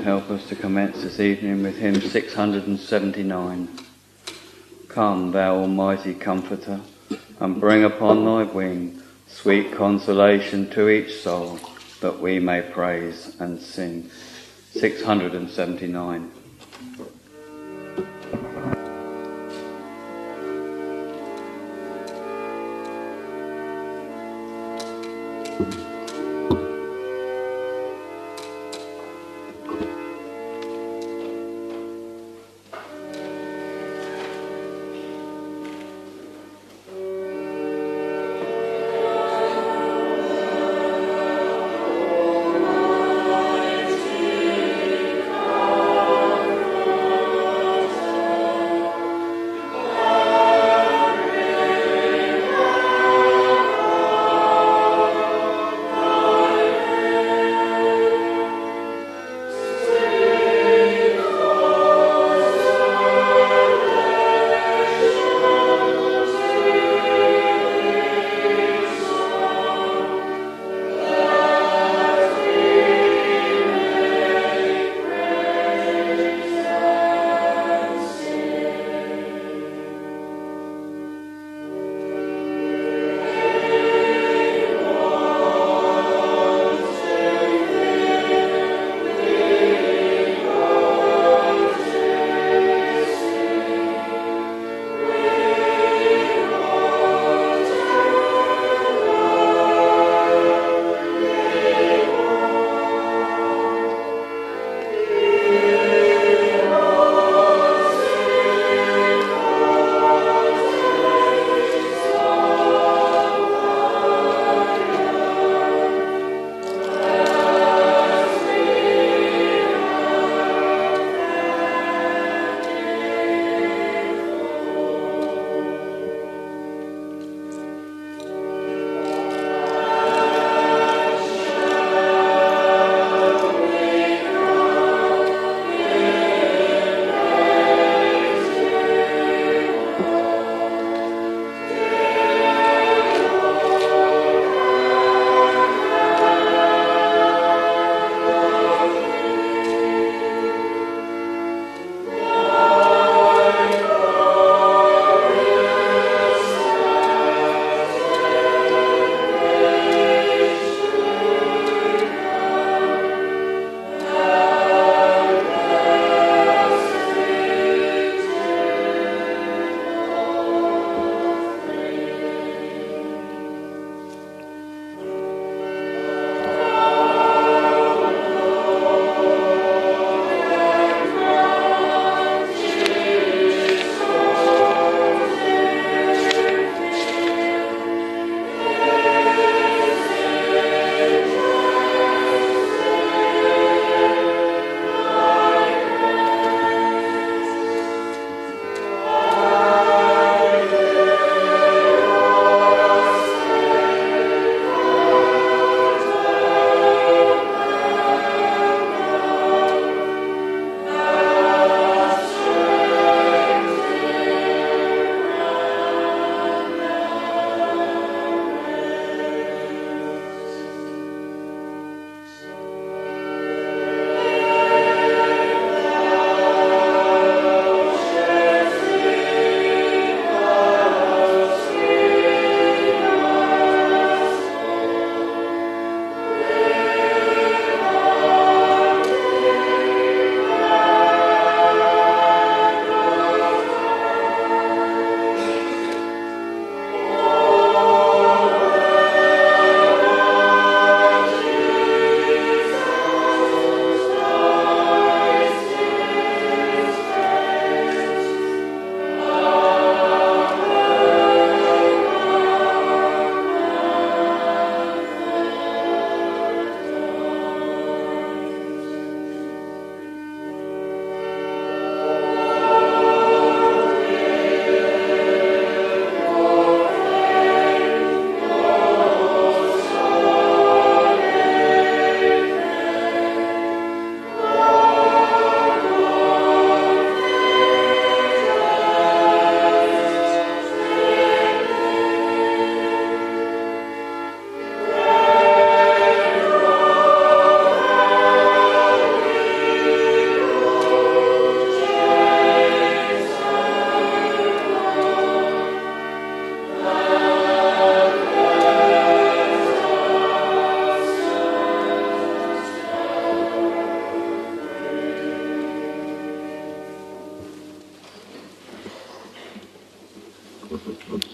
help us to commence this evening with hymn 679. Come, thou almighty Comforter, and bring upon thy wing sweet consolation to each soul, that we may praise and sing. 679.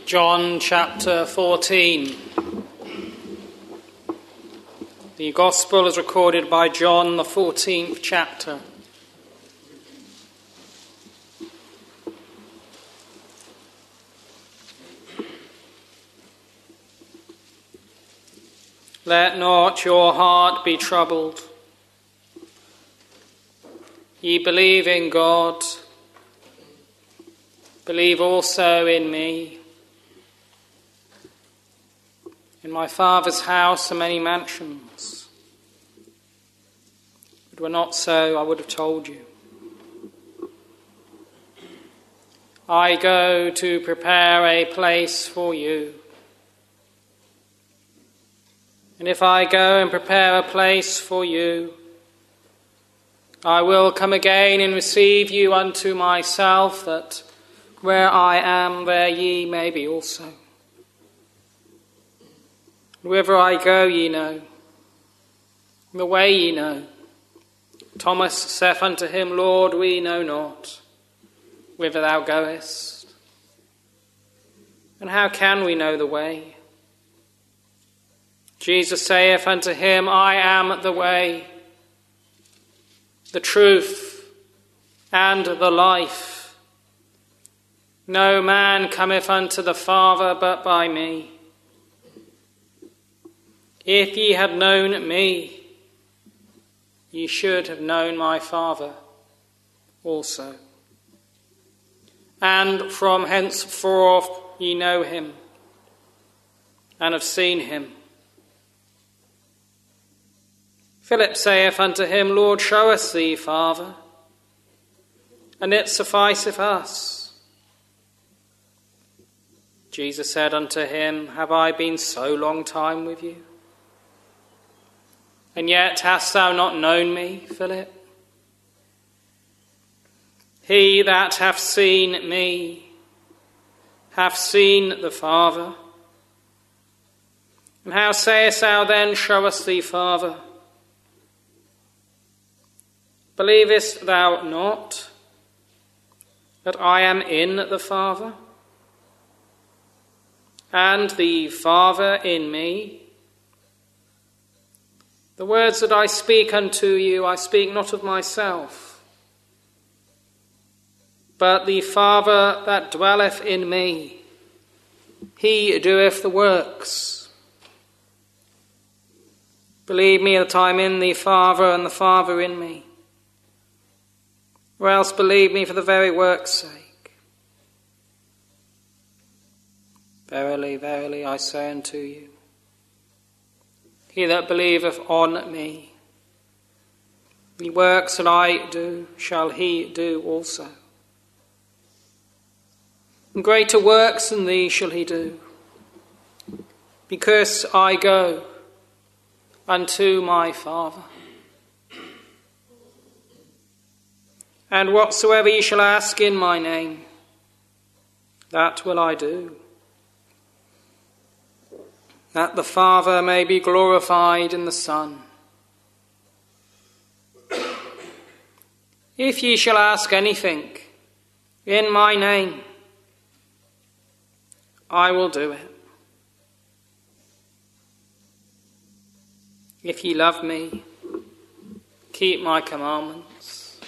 John chapter 14. The Gospel is recorded by John, the 14th chapter. Let not your heart be troubled. Ye believe in God, believe also in me. In my Father's house are many mansions. If it were not so, I would have told you. I go to prepare a place for you. And if I go and prepare a place for you, I will come again and receive you unto myself, that where I am, there ye may be also. Whither I go ye know, the way ye know. Thomas saith unto him, Lord, we know not whither thou goest, and how can we know the way? Jesus saith unto him, I am the way, the truth, and the life. No man cometh unto the Father but by me. If ye had known me, ye should have known my Father also. And from henceforth ye know him, and have seen him. Philip saith unto him, Lord, show us thee, Father, and it sufficeth us. Jesus said unto him, Have I been so long time with you? And yet hast thou not known me, Philip? He that hath seen me hath seen the Father. And how sayest thou then, Show us thee, Father? Believest thou not that I am in the Father, and the Father in me? The words that I speak unto you, I speak not of myself, but the Father that dwelleth in me, he doeth the works. Believe me that I am in the Father, and the Father in me. Or else believe me for the very work's sake. Verily, verily, I say unto you, he that believeth on me, the works that I do, shall he do also. And greater works than these shall he do, because I go unto my Father. And whatsoever ye shall ask in my name, that will I do, that the Father may be glorified in the Son. If ye shall ask anything in my name, I will do it. If ye love me, keep my commandments.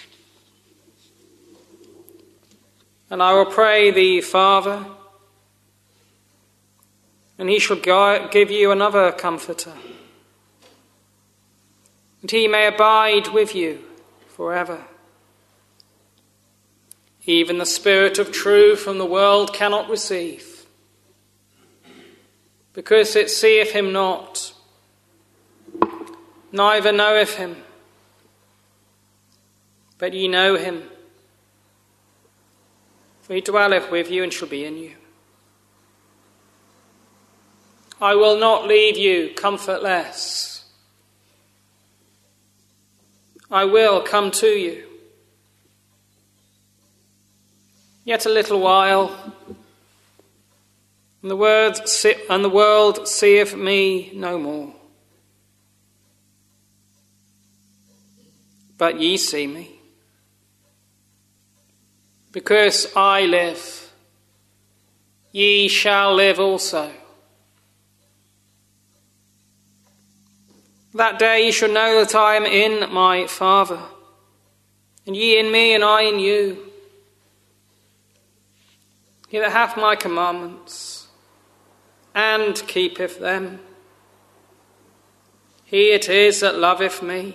And I will pray thee, Father, and he shall give you another Comforter, and he may abide with you forever. Even the Spirit of truth whom the world cannot receive, because it seeth him not, neither knoweth him. But ye know him, for he dwelleth with you and shall be in you. I will not leave you comfortless. I will come to you. Yet a little while, and the world seeth me no more. But ye see me, because I live, ye shall live also. That day ye shall know that I am in my Father, and ye in me, and I in you. He that hath my commandments, and keepeth them, he it is that loveth me.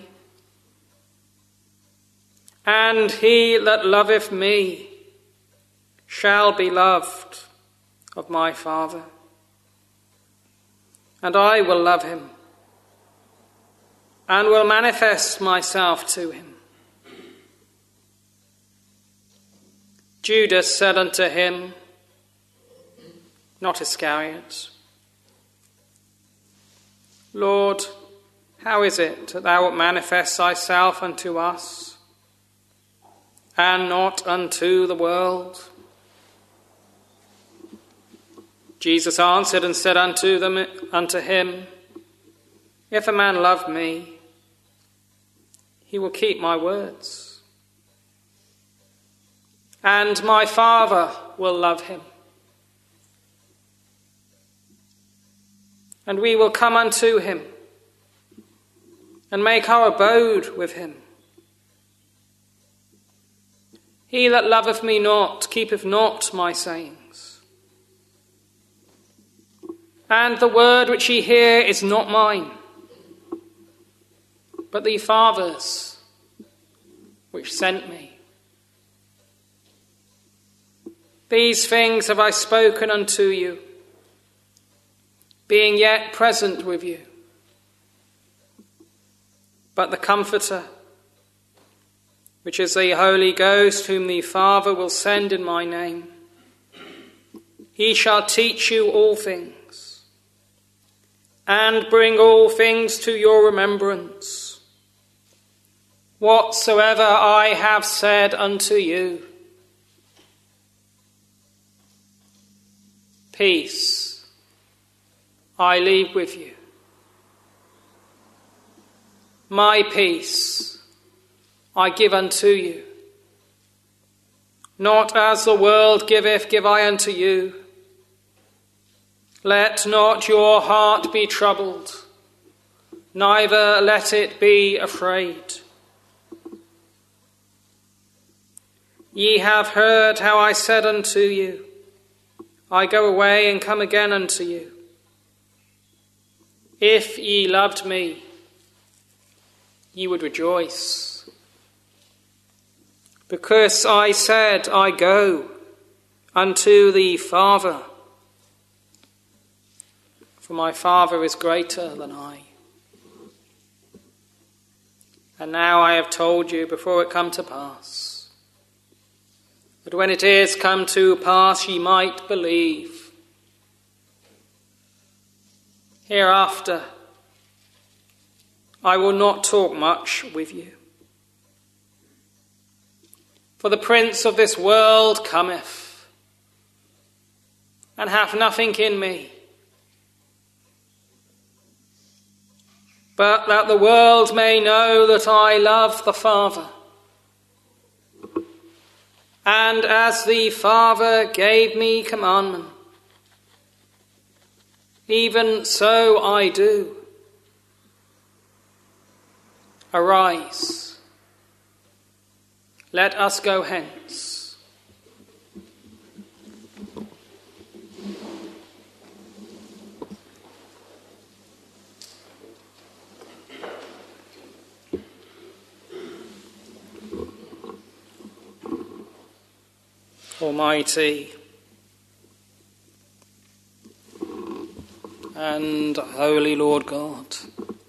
And he that loveth me shall be loved of my Father, and I will love him, and will manifest myself to him. Judas said unto him, not Iscariot, Lord, how is it that thou wilt manifest thyself unto us, and not unto the world? Jesus answered and said unto him, if a man love me, he will keep my words, and my Father will love him, and we will come unto him, and make our abode with him. He that loveth me not keepeth not my sayings, and the word which ye hear is not mine, but the Father's which sent me. These things have I spoken unto you, being yet present with you. But the Comforter, which is the Holy Ghost, whom the Father will send in my name, he shall teach you all things, and bring all things to your remembrance, whatsoever I have said unto you. Peace I leave with you. My peace I give unto you. Not as the world giveth, give I unto you. Let not your heart be troubled, neither let it be afraid. Ye have heard how I said unto you, I go away and come again unto you. If ye loved me, ye would rejoice, because I said, I go unto the Father, for my Father is greater than I. And now I have told you before it come to pass, that when it is come to pass ye might believe. Hereafter I will not talk much with you, for the prince of this world cometh, and hath nothing in me, but that the world may know that I love the Father. And as the Father gave me commandment, even so I do. Arise, let us go hence. Almighty and holy Lord God,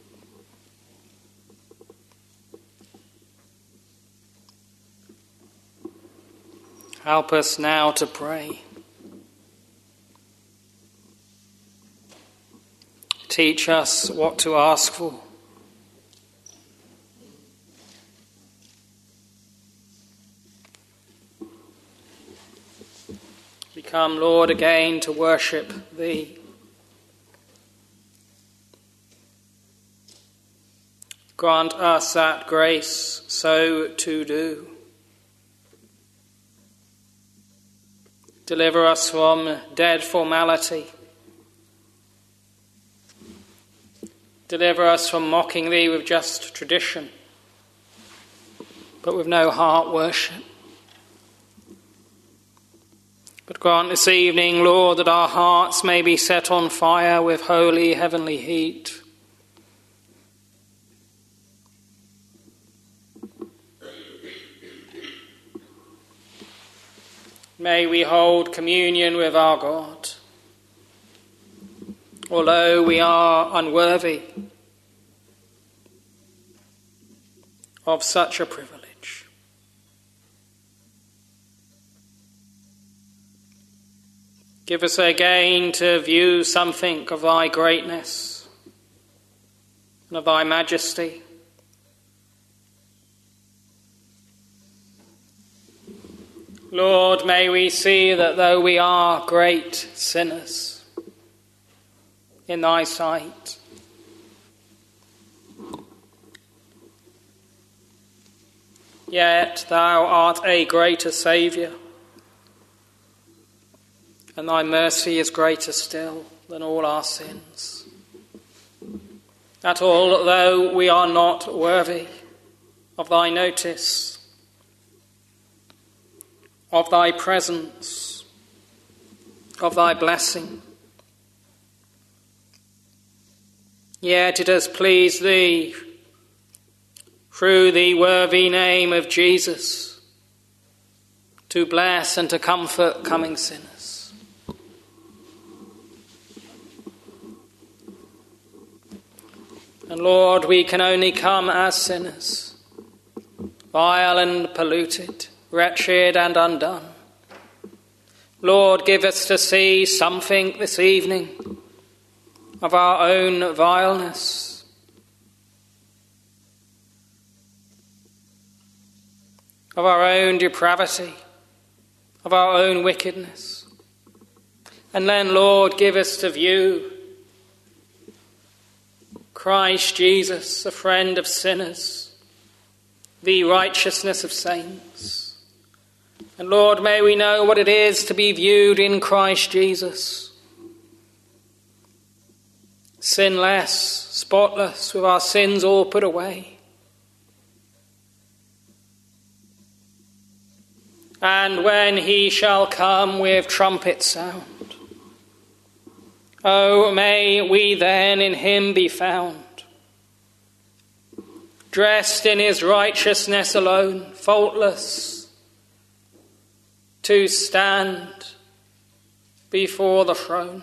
help us now to pray. Teach us what to ask for. We come, Lord, again to worship Thee. Grant us that grace so to do. Deliver us from dead formality. Deliver us from mocking thee with just tradition, but with no heart worship. But grant this evening, Lord, that our hearts may be set on fire with holy heavenly heat. May we hold communion with our God, although we are unworthy of such a privilege. Give us again to view something of thy greatness and of thy majesty. Lord, may we see that though we are great sinners in thy sight, yet thou art a greater Saviour, and thy mercy is greater still than all our sins. That although we are not worthy of thy notice, of thy presence, of thy blessing, yet it has pleased thee, through the worthy name of Jesus, to bless and to comfort coming sinners. And Lord, we can only come as sinners, vile and polluted, wretched and undone. Lord, give us to see something this evening of our own vileness, of our own depravity, of our own wickedness. And then, Lord, give us to view Christ Jesus, the friend of sinners, the righteousness of saints. And Lord, may we know what it is to be viewed in Christ Jesus, sinless, spotless, with our sins all put away. And when he shall come with trumpet sound, oh, may we then in him be found, dressed in his righteousness alone, faultless, to stand before the throne.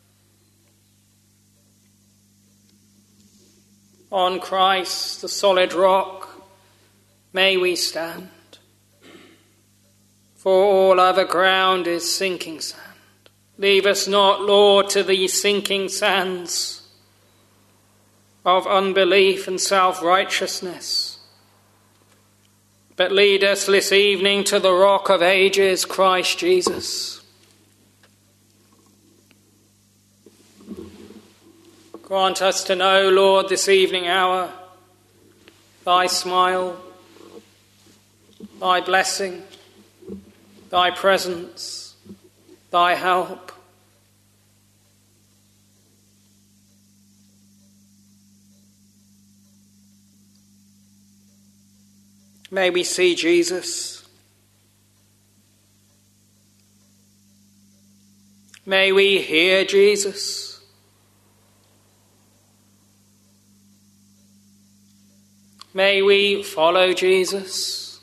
On Christ, the solid rock, may we stand, for all other ground is sinking sand. Leave us not, Lord, to these sinking sands of unbelief and self-righteousness, but lead us this evening to the rock of ages, Christ Jesus. Grant us to know, Lord, this evening hour, thy smile, thy blessing, thy presence, thy help. May we see Jesus. May we hear Jesus. May we follow Jesus.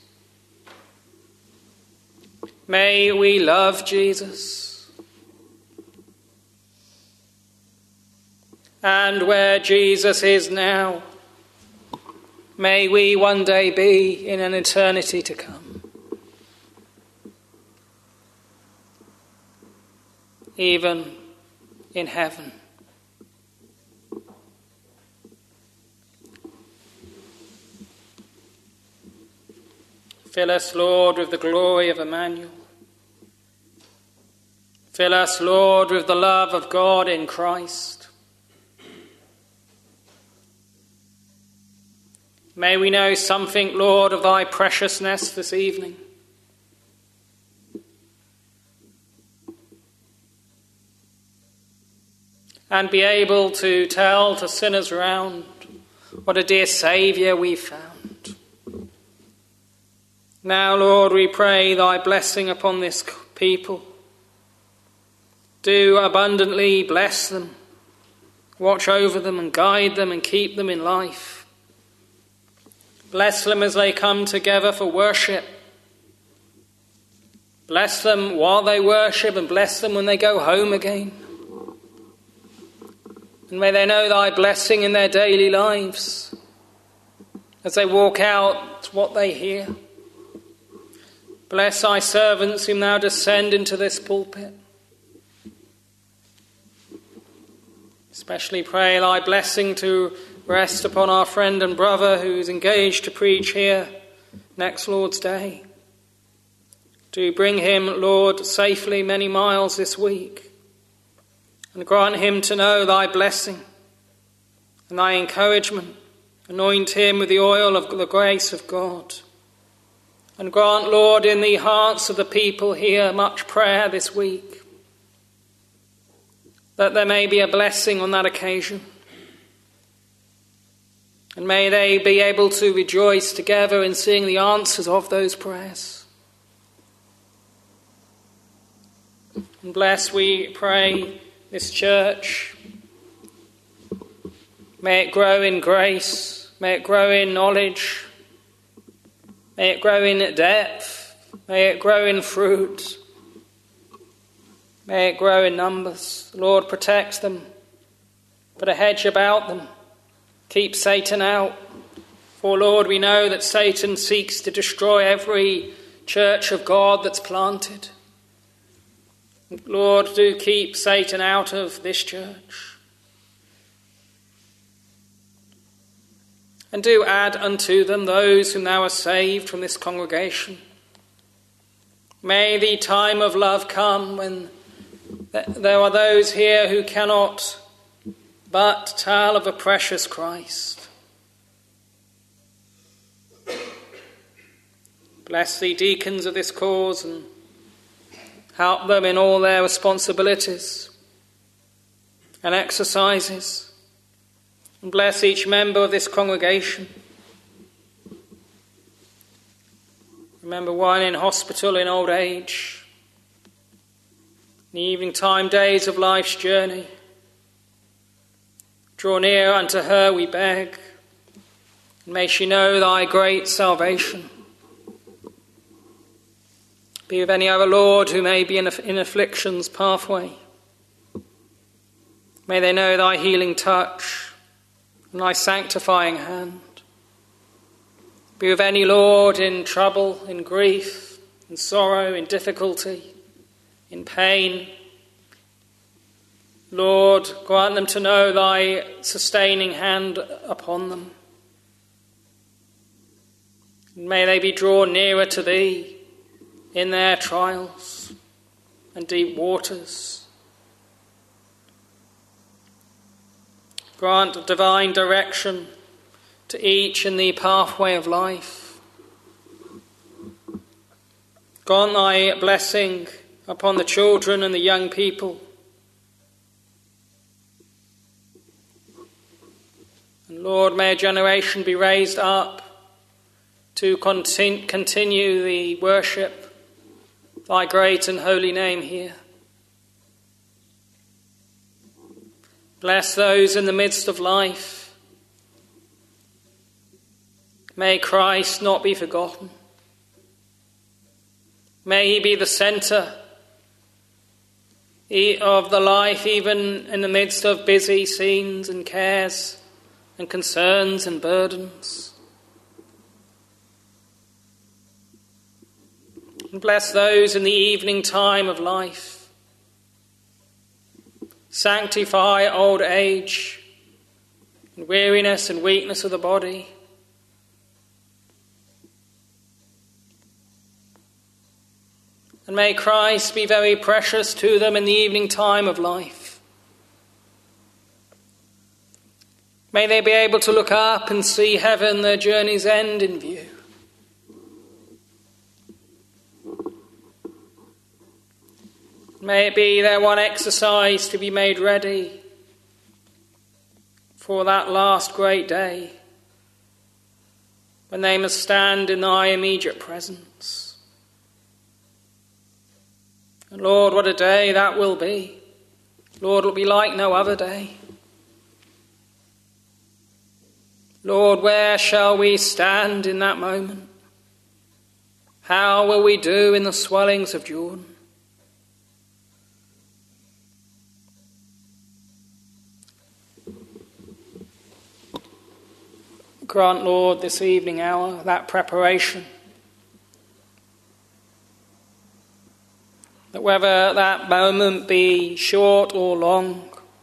May we love Jesus. And where Jesus is now, may we one day be in an eternity to come. Even in heaven. Fill us, Lord, with the glory of Emmanuel. Fill us, Lord, with the love of God in Christ. May we know something, Lord, of thy preciousness this evening. and be able to tell to sinners around what a dear Saviour we've found. Now, Lord, we pray thy blessing upon this people. Do abundantly bless them, watch over them and guide them and keep them in life. Bless them as they come together for worship. Bless them while they worship and bless them when they go home again. And may they know thy blessing in their daily lives as they walk out what they hear. Bless thy servants whom thou dost send into this pulpit. Especially pray thy blessing to rest upon our friend and brother who is engaged to preach here next Lord's Day. Do bring him, Lord, safely many miles this week, and grant him to know thy blessing and thy encouragement. Anoint him with the oil of the grace of God. And grant, Lord, in the hearts of the people here much prayer this week, that there may be a blessing on that occasion. And may they be able to rejoice together in seeing the answers of those prayers. And bless, we pray, this church. May it grow in grace. May it grow in knowledge. May it grow in depth. May it grow in fruit. May it grow in numbers. Lord, protect them. Put a hedge about them. Keep Satan out. For, Lord, we know that Satan seeks to destroy every church of God that's planted. Lord, do keep Satan out of this church. And do add unto them those whom thou hast saved from this congregation. May the time of love come when there are those here who cannot but tell of a precious Christ. Bless the deacons of this cause and help them in all their responsibilities and exercises. And bless each member of this congregation. Remember one in hospital in old age, in the evening time days of life's journey. Draw near unto her, we beg, and may she know thy great salvation. Be with any other, Lord, who may be in affliction's pathway. May they know thy healing touch and thy sanctifying hand. Be with any, Lord, in trouble, in grief, in sorrow, in difficulty, in pain. Lord, grant them to know thy sustaining hand upon them. And may they be drawn nearer to thee in their trials and deep waters. Grant divine direction to each in the pathway of life. Grant thy blessing upon the children and the young people. And Lord, may a generation be raised up to continue the worship of thy great and holy name here. Bless those in the midst of life. May Christ not be forgotten. May he be the centre of the life, even in the midst of busy scenes and cares and concerns and burdens. And bless those in the evening time of life. Sanctify old age, and weariness and weakness of the body. And may Christ be very precious to them in the evening time of life. May they be able to look up and see heaven, their journey's end, in view. May it be their one exercise to be made ready for that last great day when they must stand in thy immediate presence. And Lord, what a day that will be. Lord, it will be like no other day. Lord, where shall we stand in that moment? How will we do in the swellings of Jordan? Grant, Lord, this evening hour, that preparation, that whether that moment be short or long,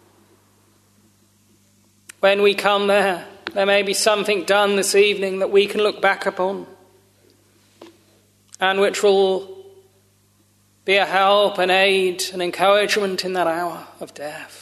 when we come there may be something done this evening that we can look back upon and which will be a help and aid and encouragement in that hour of death.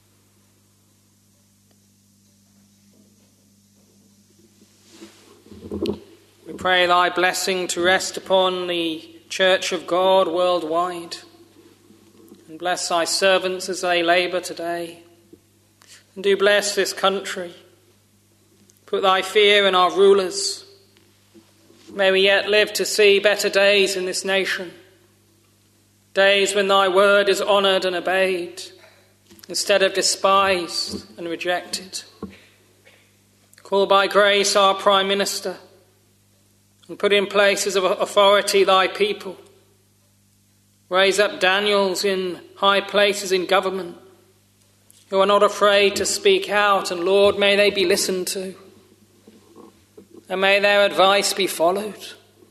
We pray thy blessing to rest upon the Church of God worldwide, and bless thy servants as they labour today. And do bless this country. Put thy fear in our rulers. May we yet live to see better days in this nation, days when thy word is honoured and obeyed, instead of despised and rejected. Call by grace our Prime Minister, and put in places of authority thy people. Raise up Daniels in high places in government, who are not afraid to speak out, and Lord, may they be listened to, and may their advice be followed.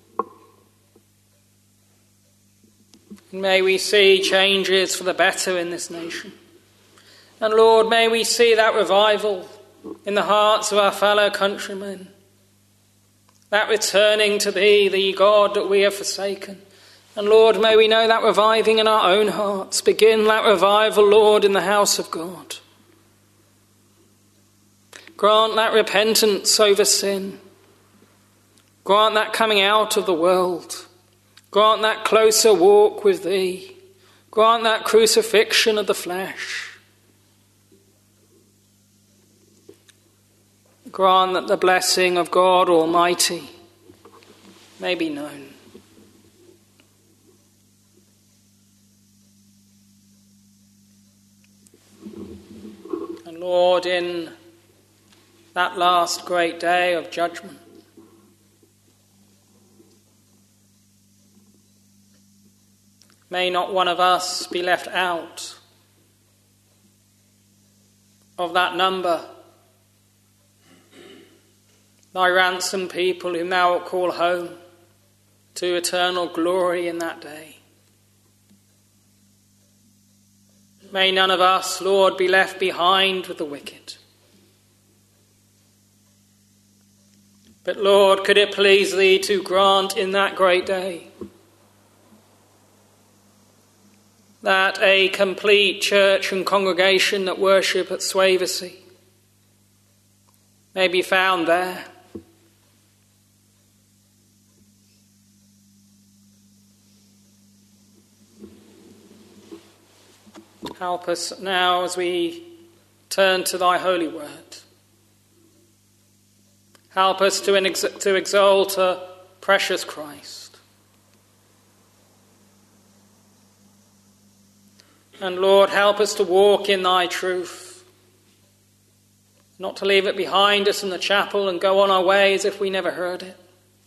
And may we see changes for the better in this nation. And Lord, may we see that revival in the hearts of our fellow countrymen, that returning to thee, the God that we have forsaken. And Lord, may we know that reviving in our own hearts. Begin that revival, Lord, in the house of God. Grant that repentance over sin. Grant that coming out of the world. Grant that closer walk with thee. Grant that crucifixion of the flesh. Grant that the blessing of God Almighty may be known. And Lord, in that last great day of judgment, may not one of us be left out of that number, thy ransomed people whom thou wilt call home to eternal glory in that day. May none of us, Lord, be left behind with the wicked. But Lord, could it please thee to grant in that great day that a complete church and congregation that worship at Swavesey may be found there. Help us now as we turn to thy holy word. Help us to exalt a precious Christ. And Lord, help us to walk in thy truth, not to leave it behind us in the chapel and go on our way as if we never heard it.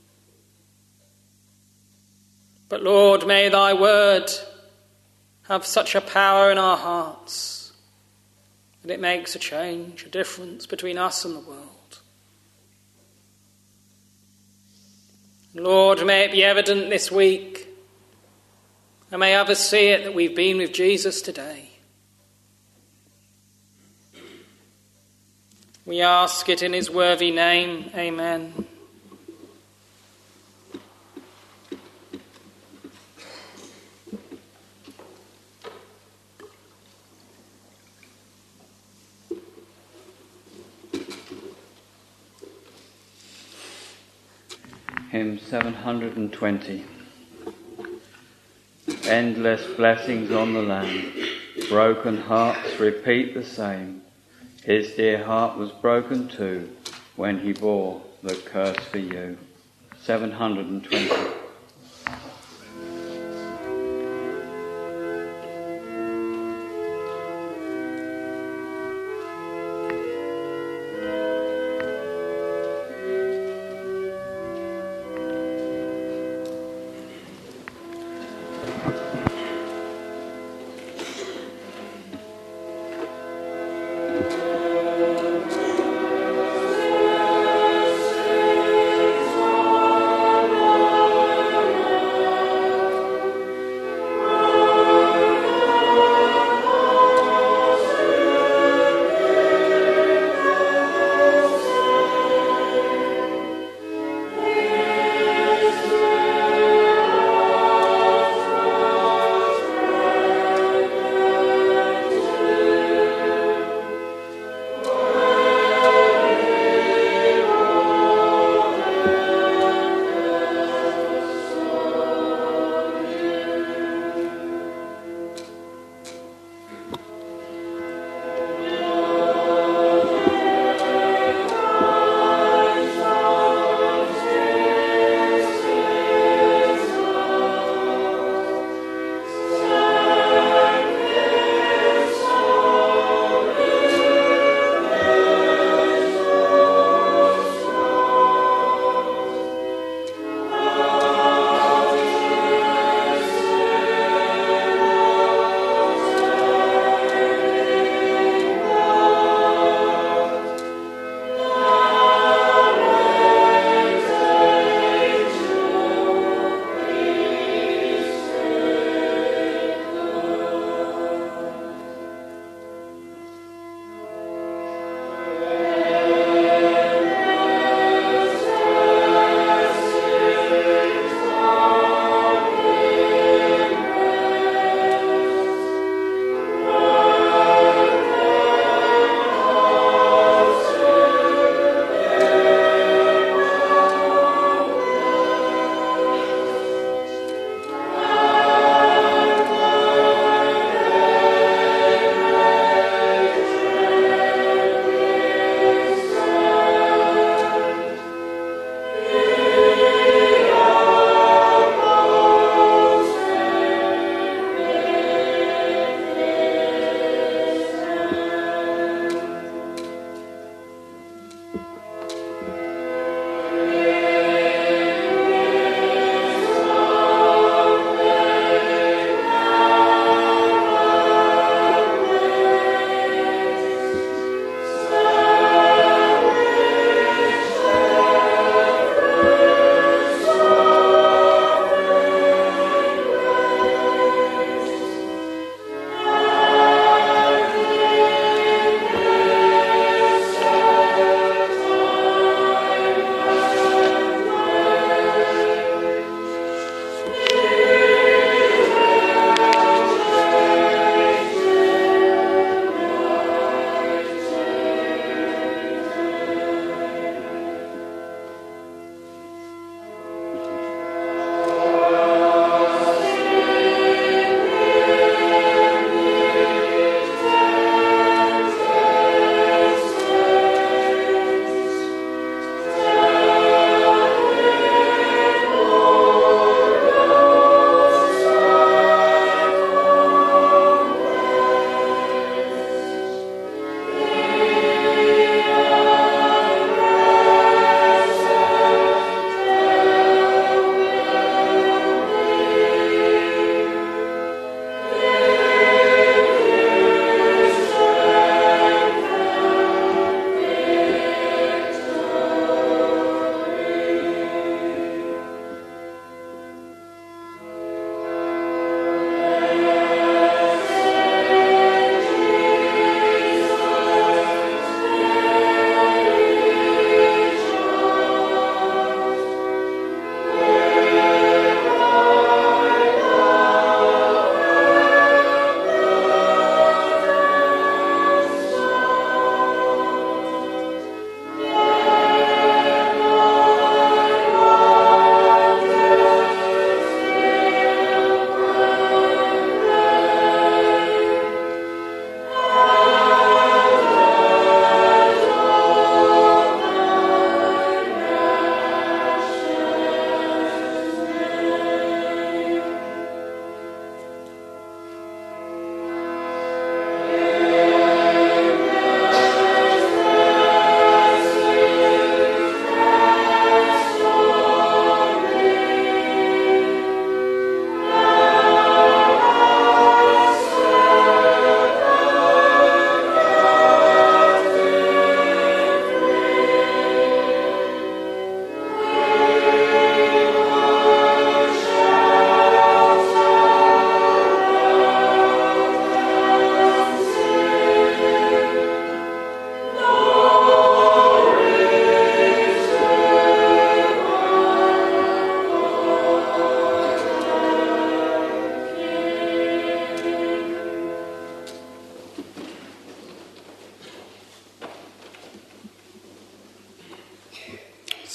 But Lord, may thy word have such a power in our hearts that it makes a change, a difference between us and the world. Lord, may it be evident this week, and may others see it, that we've been with Jesus today. We ask it in his worthy name. Amen. Hymn 720. Endless blessings on the land, broken hearts repeat the same. His dear heart was broken too when he bore the curse for you. 720.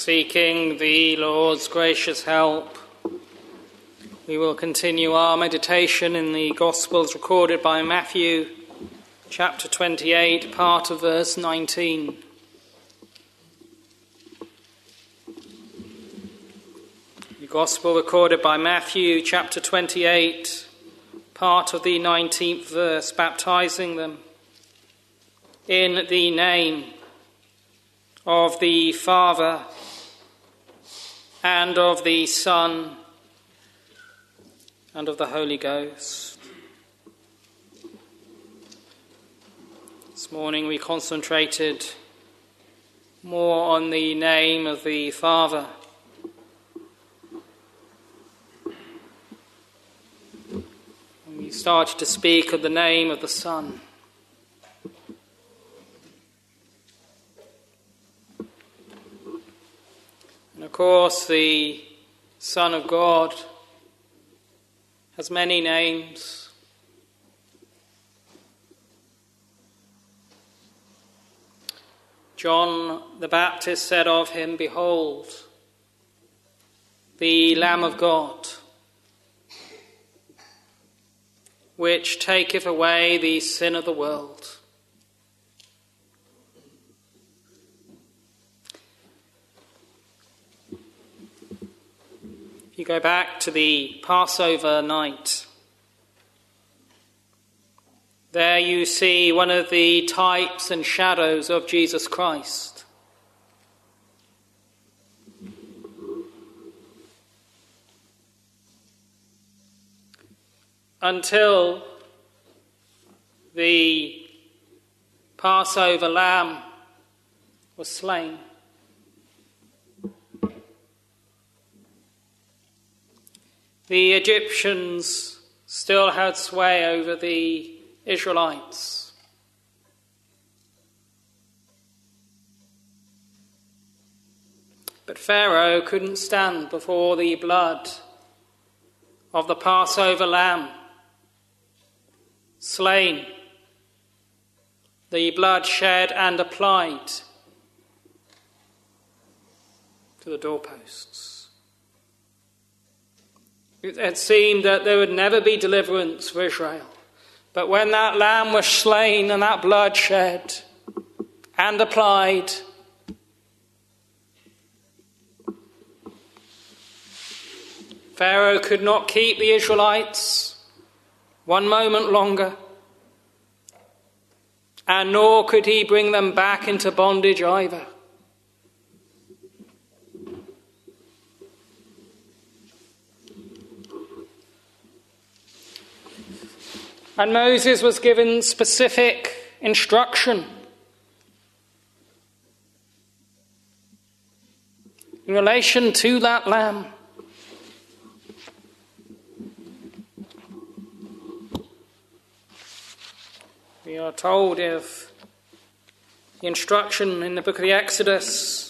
Seeking the Lord's gracious help, we will continue our meditation in the Gospels recorded by Matthew, chapter 28, part of verse 19. The Gospel recorded by Matthew, chapter 28, part of the 19th verse, baptizing them in the name of the Father and of the Son and of the Holy Ghost. This morning we concentrated more on the name of the Father. And we started to speak of the name of the Son. And of course, the Son of God has many names. John the Baptist said of him, "Behold, the Lamb of God, which taketh away the sin of the world." If you go back to the Passover night, there you see one of the types and shadows of Jesus Christ. Until the Passover lamb was slain, the Egyptians still had sway over the Israelites. But Pharaoh couldn't stand before the blood of the Passover lamb slain, the blood shed and applied to the doorposts. It had seemed that there would never be deliverance for Israel. But when that lamb was slain and that blood shed and applied, Pharaoh could not keep the Israelites one moment longer, and nor could he bring them back into bondage either. And Moses was given specific instruction in relation to that lamb. We are told of the instruction in the book of the Exodus.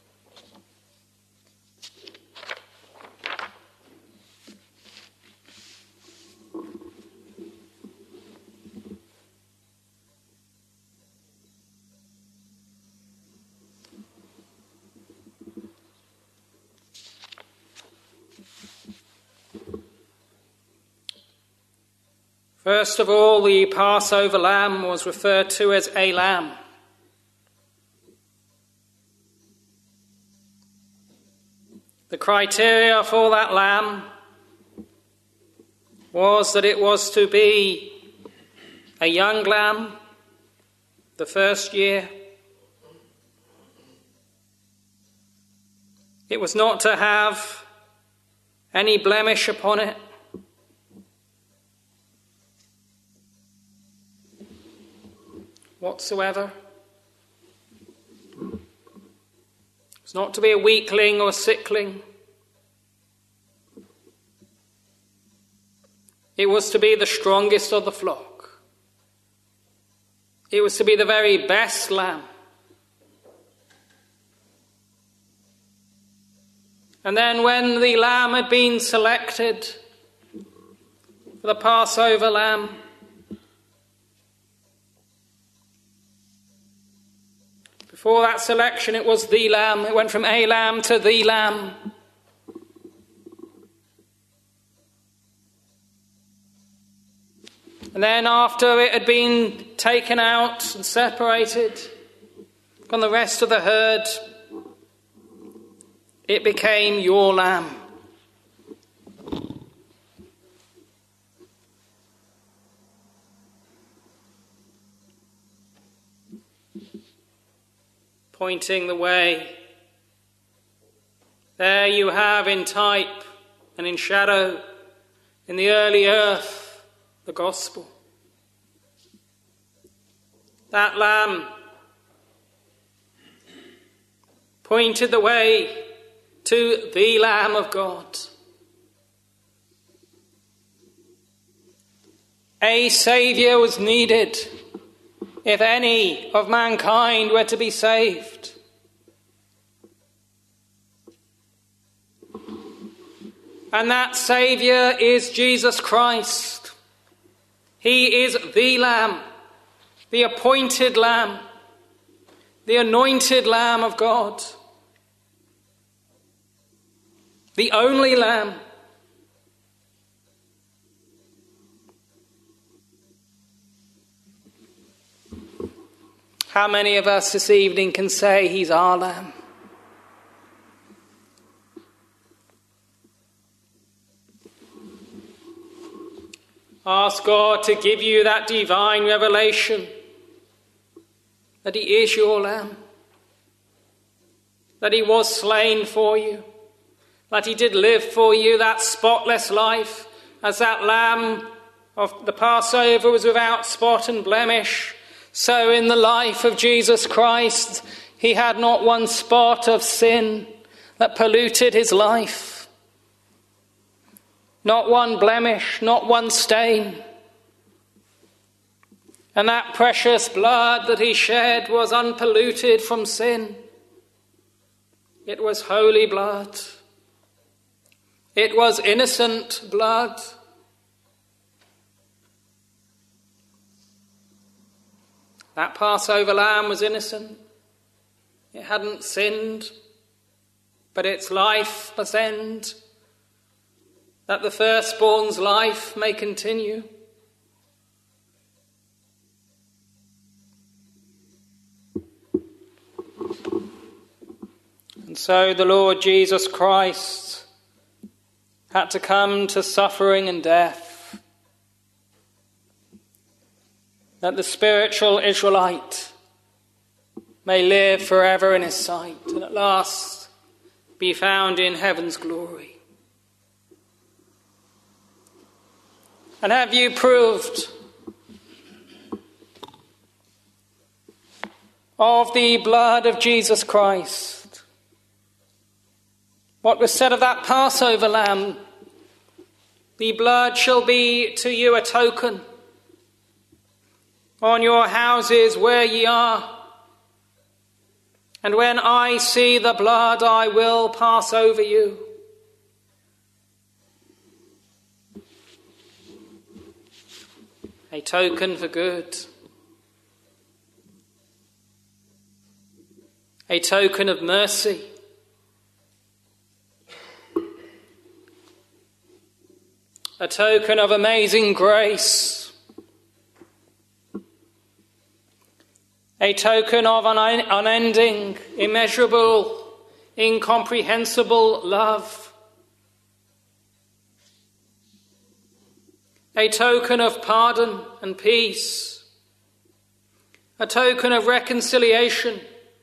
First of all, the Passover lamb was referred to as a lamb. The criteria for that lamb was that it was to be a young lamb, the first year. It was not to have any blemish upon it. Whatsoever. It's not to be a weakling or sickling. It was to be the strongest of the flock. It was to be the very best lamb. And then when the lamb had been selected for the Passover lamb, For that selection, it was the Lamb. It went from a lamb to the Lamb. And then after it had been taken out and separated from the rest of the herd, it became your lamb. Pointing the way. There you have in type and in shadow, in the early earth, the gospel. That lamb pointed the way to the Lamb of God. A Saviour was needed if any of mankind were to be saved. And that Saviour is Jesus Christ. He is the Lamb, the appointed Lamb, the anointed Lamb of God, the only Lamb. How many of us this evening can say he's our Lamb? Ask God to give you that divine revelation that he is your Lamb, that he was slain for you, that he did live for you that spotless life, as that Lamb of the Passover was without spot and blemish. So in the life of Jesus Christ, he had not one spot of sin that polluted his life. Not one blemish, not one stain. And that precious blood that he shed was unpolluted from sin. It was holy blood. It was innocent blood. That Passover lamb was innocent. It hadn't sinned, but its life must end, that the firstborn's life may continue. And so the Lord Jesus Christ had to come to suffering and death, that the spiritual Israelite may live forever in his sight and at last be found in heaven's glory. And have you proved of the blood of Jesus Christ? What was said of that Passover lamb? The blood shall be to you a token on your houses where ye are. And when I see the blood, I will pass over you. A token for good. A token of mercy. A token of amazing grace. A token of unending, immeasurable, incomprehensible love. A token of pardon and peace. A token of reconciliation.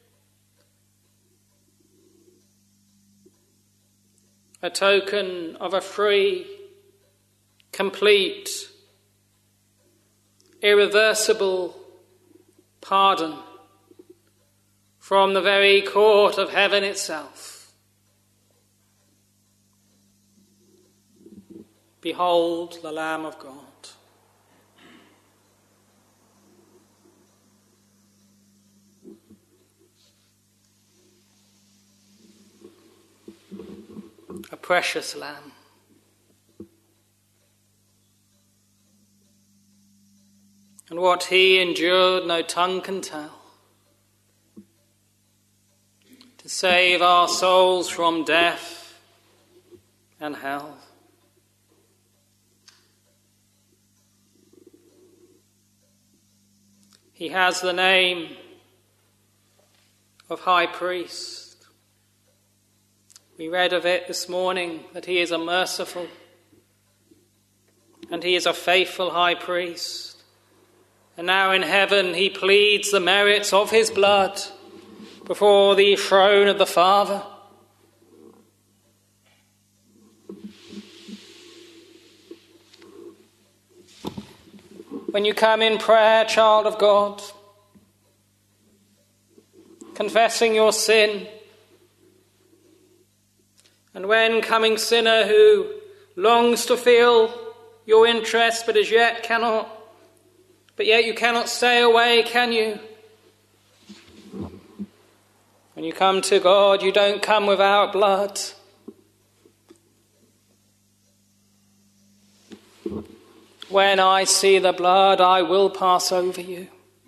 A token of a free, complete, irreversible pardon from the very court of heaven itself. Behold the Lamb of God. A precious Lamb. And what he endured, no tongue can tell. save our souls from death and hell. He has the name of High Priest. We read of it this morning, that he is a merciful and he is a faithful High Priest. And now in heaven he pleads the merits of his blood before the throne of the Father. When you come in prayer, child of God, confessing your sin, and when coming sinner who longs to feel your interest but as yet cannot, but yet you cannot stay away, can you? When you come to God, you don't come without blood. When I see the blood, I will pass over you.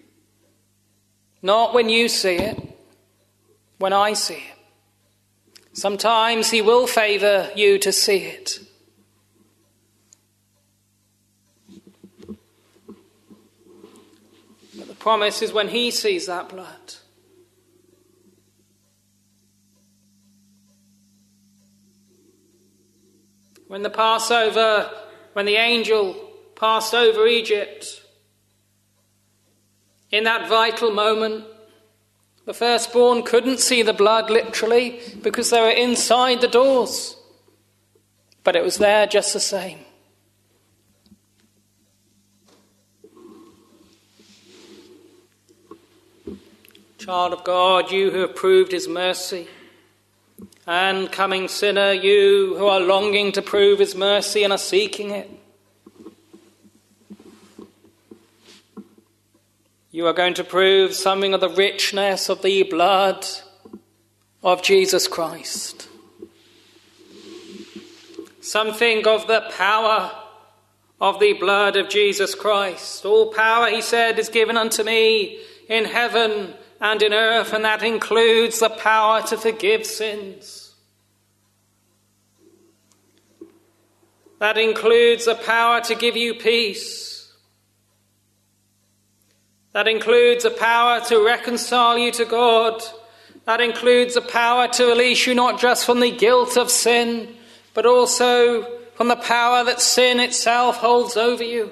Not when you see it, when I see it. Sometimes he will favour you to see it. But the promise is when he sees that blood. When the Passover, when the angel passed over Egypt, in that vital moment, the firstborn couldn't see the blood literally because they were inside the doors. But it was there just the same. Child of God, you who have proved his mercy, and coming sinner, you who are longing to prove his mercy and are seeking it, you are going to prove something of the richness of the blood of Jesus Christ. Something of the power of the blood of Jesus Christ. All power, he said, is given unto me in heaven and in earth, and that includes the power to forgive sins. That includes the power to give you peace. That includes the power to reconcile you to God. That includes the power to release you not just from the guilt of sin, but also from the power that sin itself holds over you.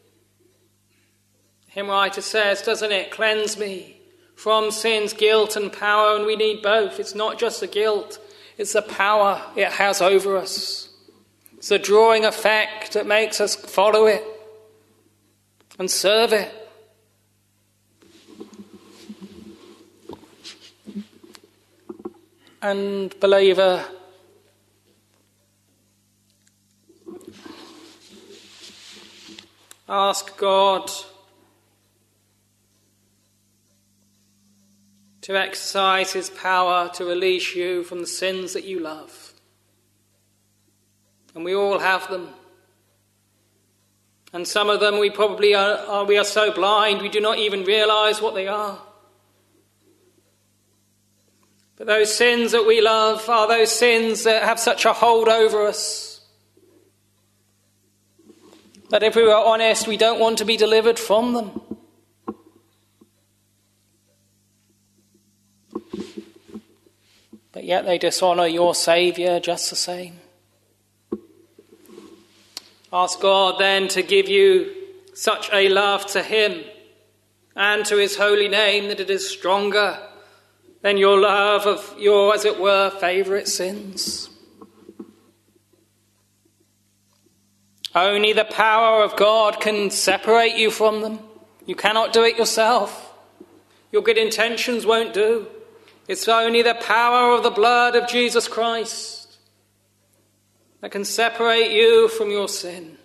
The hymn writer says, doesn't it, cleanse me from sin's guilt and power, and we need both. It's not just the guilt, it's the power it has over us. It's the drawing effect that makes us follow it and serve it. And believer, ask God to exercise his power to release you from the sins that you love. And we all have them. And some of them we are so blind we do not even realize what they are. But those sins that we love are those sins that have such a hold over us that if we are honest, we don't want to be delivered from them. But yet they dishonour your Saviour just the same. Ask God then to give you such a love to him and to his holy name that it is stronger than your love of your, as it were, favourite sins. Only the power of God can separate you from them. You cannot do it yourself. Your good intentions won't do. It's only the power of the blood of Jesus Christ that can separate you from your sin.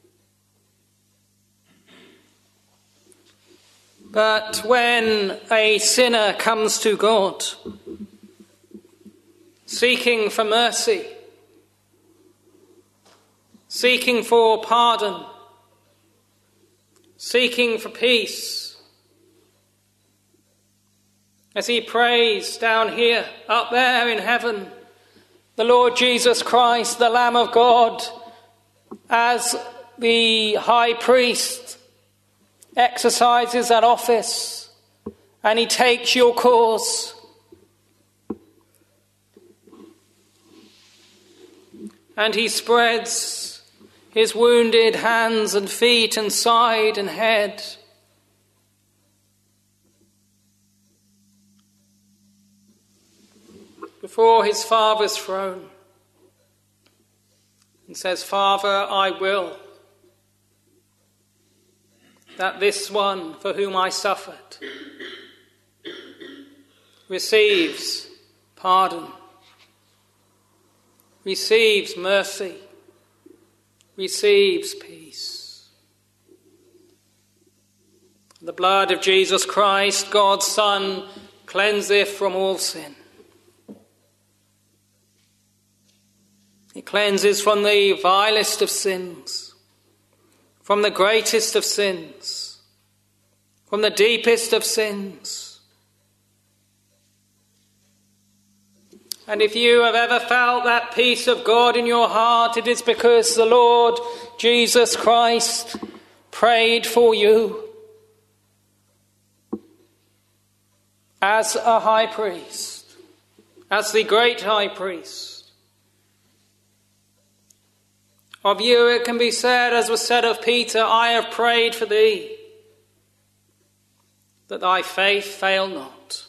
But when a sinner comes to God, seeking for mercy, seeking for pardon, seeking for peace, as he prays down here, up there in heaven, the Lord Jesus Christ, the Lamb of God, as the high priest exercises that office, and he takes your cause. And he spreads his wounded hands and feet and side and head. Before his Father's throne, and says, Father, I will that this one for whom I suffered receives pardon, receives mercy, receives peace. The blood of Jesus Christ, God's Son, cleanseth from all sin. It cleanses from the vilest of sins, from the greatest of sins, from the deepest of sins. And if you have ever felt that peace of God in your heart, it is because the Lord Jesus Christ prayed for you as a high priest, as the great high priest. Of you it can be said, as was said of Peter, I have prayed for thee, that thy faith fail not.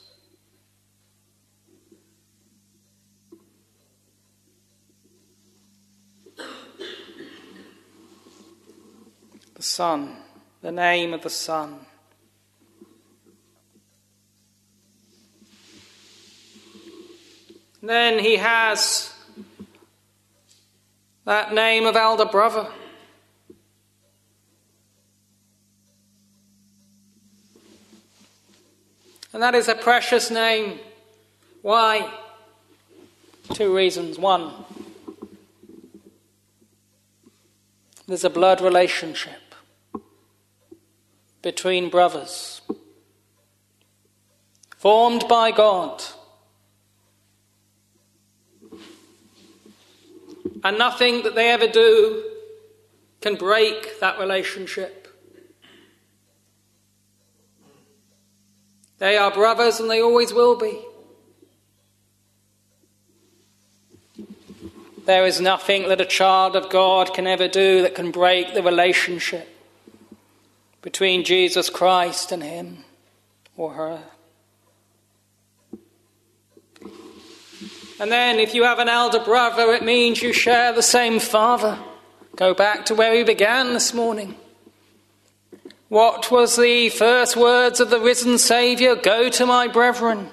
The Son, the name of the Son. Then he has that name of elder brother. And that is a precious name. Why? 2 reasons. 1, there's a blood relationship between brothers, formed by God. And nothing that they ever do can break that relationship. They are brothers and they always will be. There is nothing that a child of God can ever do that can break the relationship between Jesus Christ and him or her. And then if you have an elder brother, it means you share the same Father. Go back to where we began this morning. What was the first words of the risen Saviour? Go to my brethren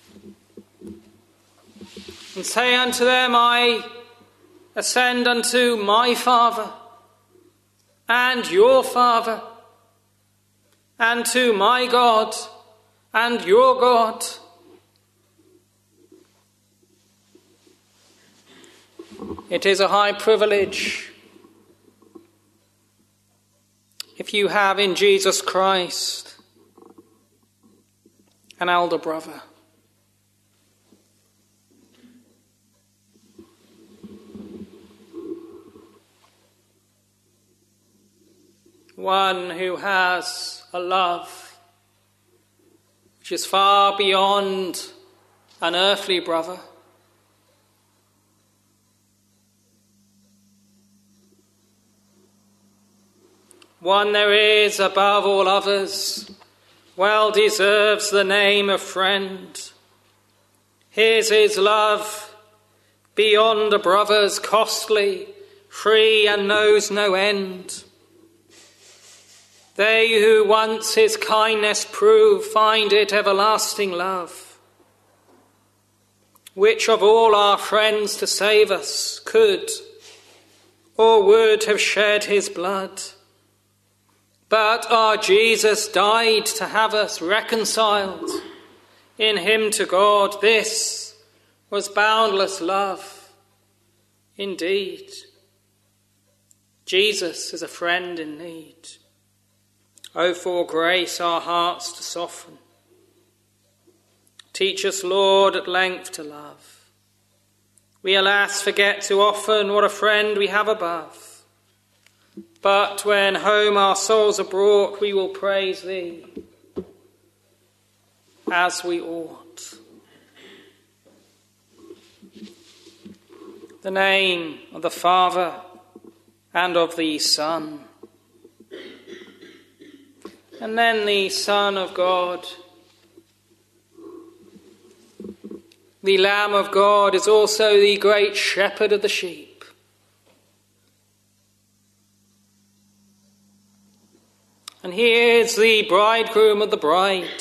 and say unto them, I ascend unto my Father and your Father, and to my God and your God. It is a high privilege if you have in Jesus Christ an elder brother. One who has a love which is far beyond an earthly brother. One there is above all others, well deserves the name of friend. His is love beyond a brother's, costly, free, and knows no end. They who once his kindness prove find it everlasting love. Which of all our friends to save us could or would have shed his blood? But our Jesus died to have us reconciled in him to God. This was boundless love indeed. Jesus is a friend in need. Oh, for grace our hearts to soften, Teach us, Lord, at length to love. We, alas, forget too often what a friend we have above. But when home our souls are brought, we will praise thee as we ought. The name of the Father and of the Son, and then the Son of God. The Lamb of God is also the great shepherd of the sheep. And he is the bridegroom of the bride.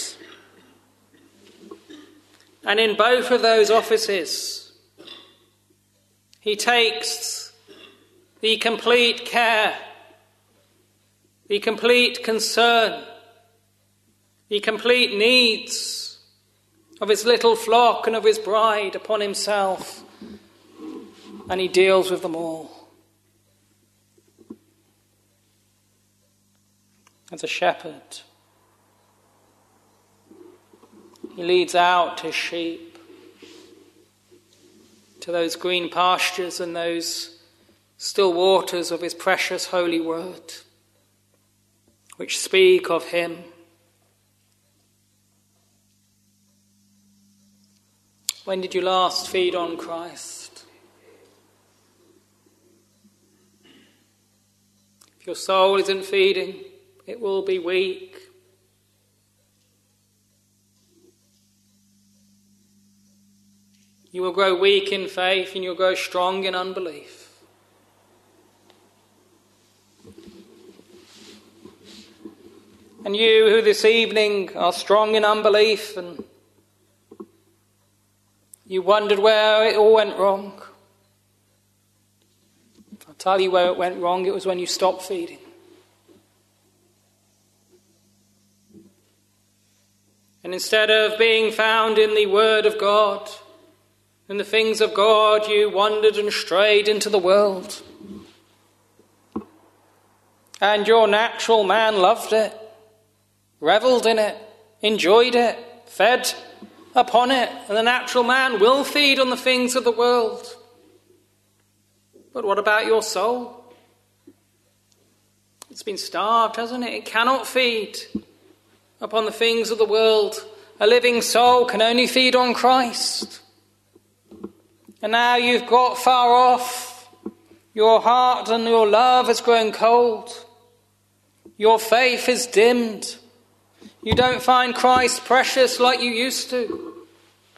And in both of those offices, he takes the complete care, the complete concern, the complete needs of his little flock and of his bride upon himself, and he deals with them all. As a shepherd, he leads out his sheep to those green pastures and those still waters of his precious holy word, which speak of him. When did you last feed on Christ? If your soul isn't feeding, it will be weak. You will grow weak in faith and you'll grow strong in unbelief. And you who this evening are strong in unbelief and you wondered where it all went wrong, I'll tell you where it went wrong. It was when you stopped feeding. And instead of being found in the Word of God, in the things of God, you wandered and strayed into the world. And your natural man loved it, revelled in it, enjoyed it, fed upon it. And the natural man will feed on the things of the world. But what about your soul? It's been starved, hasn't it? It cannot feed upon the things of the world. A living soul can only feed on Christ. And now you've got far off. Your heart and your love has grown cold. Your faith is dimmed. You don't find Christ precious like you used to.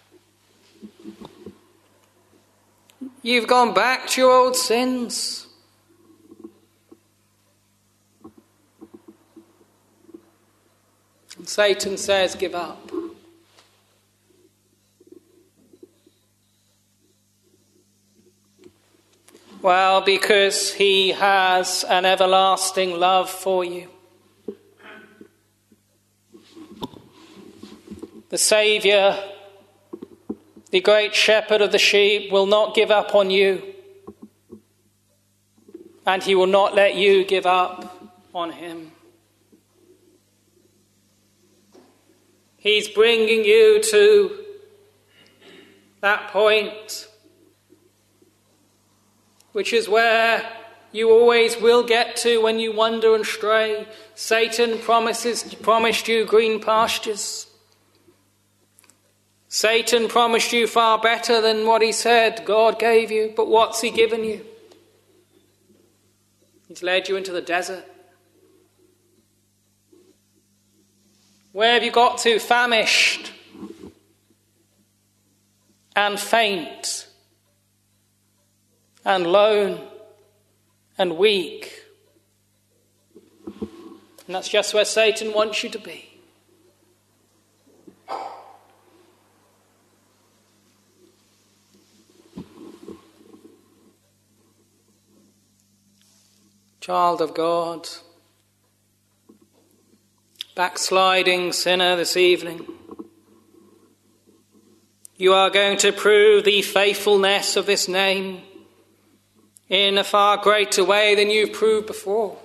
You've gone back to your old sins. And Satan says, give up. Well, because he has an everlasting love for you. The Saviour, the great shepherd of the sheep, will not give up on you. And he will not let you give up on him. He's bringing you to that point, which is where you always will get to when you wander and stray. Satan promised you green pastures. Satan promised you far better than what he said God gave you. But what's he given you? He's led you into the desert. Where have you got to? Famished and faint and lone and weak. And that's just where Satan wants you to be. Child of God, backsliding sinner this evening, you are going to prove the faithfulness of this name in a far greater way than you've proved before.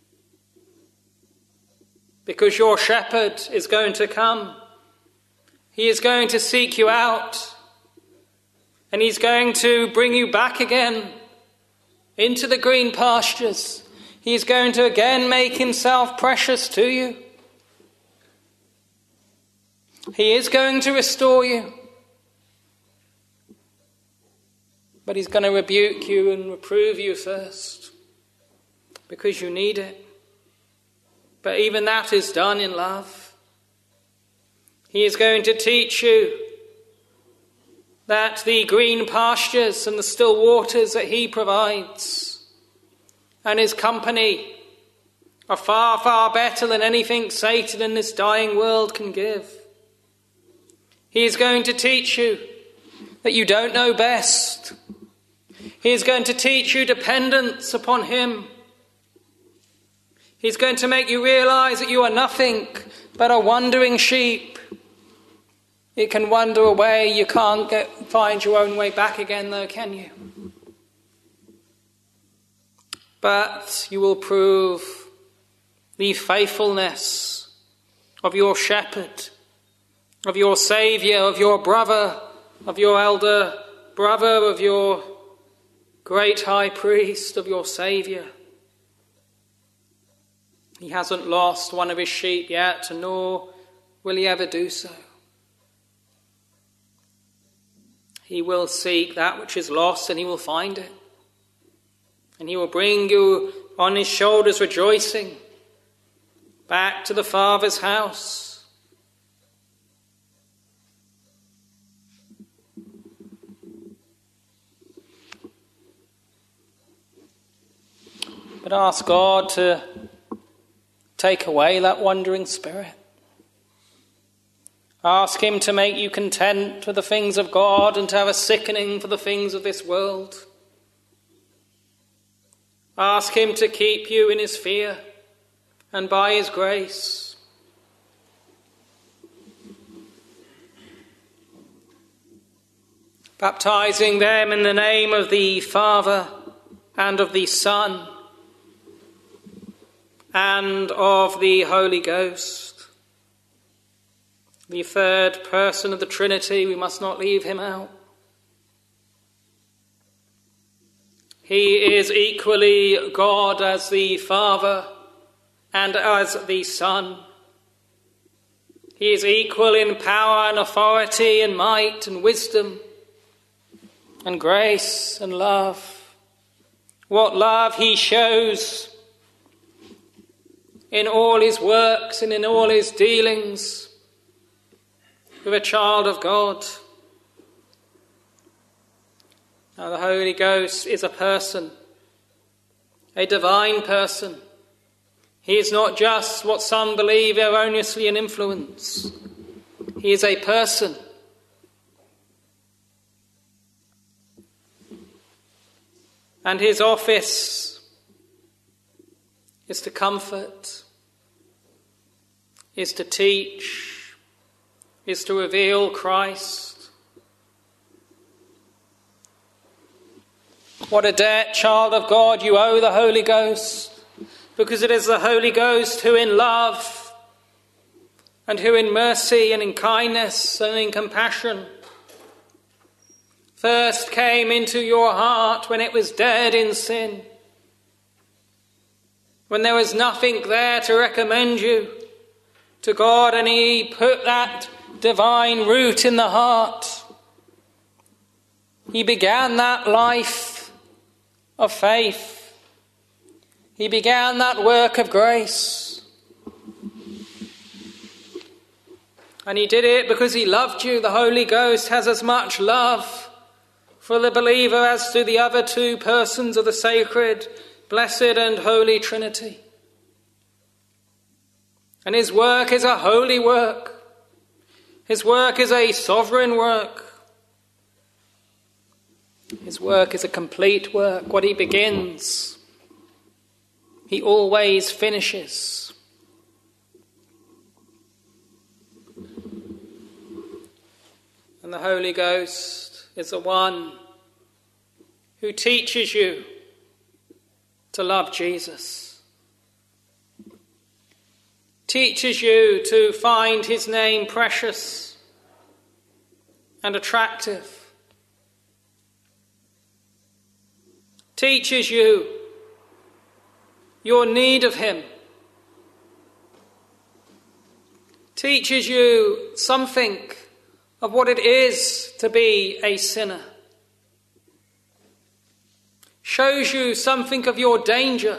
Because your shepherd is going to come. He is going to seek you out, and he's going to bring you back again into the green pastures. He's going to again make himself precious to you. He is going to restore you. But he's going to rebuke you and reprove you first, because you need it. But even that is done in love. He is going to teach you that the green pastures and the still waters that he provides and his company are far, far better than anything Satan in this dying world can give. He is going to teach you that you don't know best. He is going to teach you dependence upon him. He's going to make you realize that you are nothing but a wandering sheep. It can wander away. You can't find your own way back again, though, can you? But you will prove the faithfulness of your shepherd, of your saviour, of your brother, of your elder brother, of your great high priest, of your saviour. He hasn't lost one of his sheep yet, nor will he ever do so. He will seek that which is lost, and he will find it. And he will bring you on his shoulders rejoicing back to the Father's house. But ask God to take away that wandering spirit. Ask him to make you content with the things of God and to have a sickening for the things of this world. Ask him to keep you in his fear and by his grace. Baptizing them in the name of the Father and of the Son and of the Holy Ghost. The third person of the Trinity, we must not leave him out. He is equally God as the Father and as the Son. He is equal in power and authority and might and wisdom and grace and love. What love he shows in all his works and in all his dealings with a child of God. Now, the Holy Ghost is a person, a divine person. He is not just what some believe erroneously an influence. He is a person. And his office is to comfort, is to teach, is to reveal Christ. What a debt, child of God, you owe the Holy Ghost, because it is the Holy Ghost who in love and who in mercy and in kindness and in compassion first came into your heart when it was dead in sin, when there was nothing there to recommend you to God, and he put that divine root in the heart. He began that life of faith. He began that work of grace. And he did it because he loved you. The Holy Ghost has as much love for the believer as do the other two persons of the sacred, blessed and holy Trinity. And his work is a holy work. His work is a sovereign work. His work is a complete work. What he begins, he always finishes. And the Holy Ghost is the one who teaches you to love Jesus, teaches you to find his name precious and attractive. Teaches you your need of him. Teaches you something of what it is to be a sinner. Shows you something of your danger.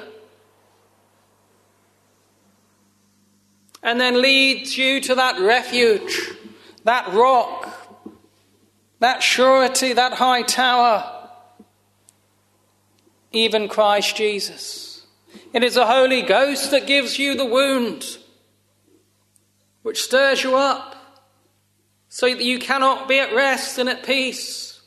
And then leads you to that refuge, that rock, that surety, that high tower, even Christ Jesus. It is the Holy Ghost that gives you the wound, which stirs you up, so that you cannot be at rest and at peace.